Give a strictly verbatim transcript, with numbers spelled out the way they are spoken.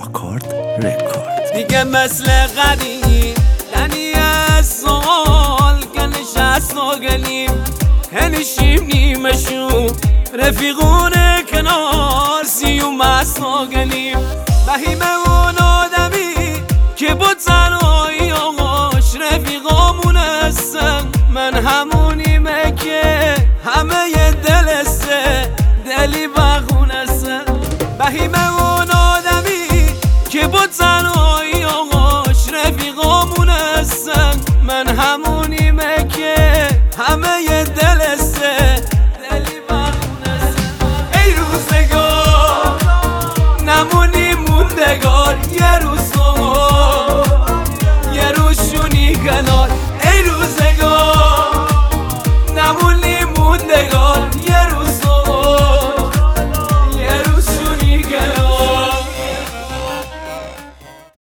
آکورد رکورد. دیگه مثل قدیم یعنی از سال که نشست و گلیم هنشیم نیمشو رفیقون کنار سیوم است و گلیم بهیمه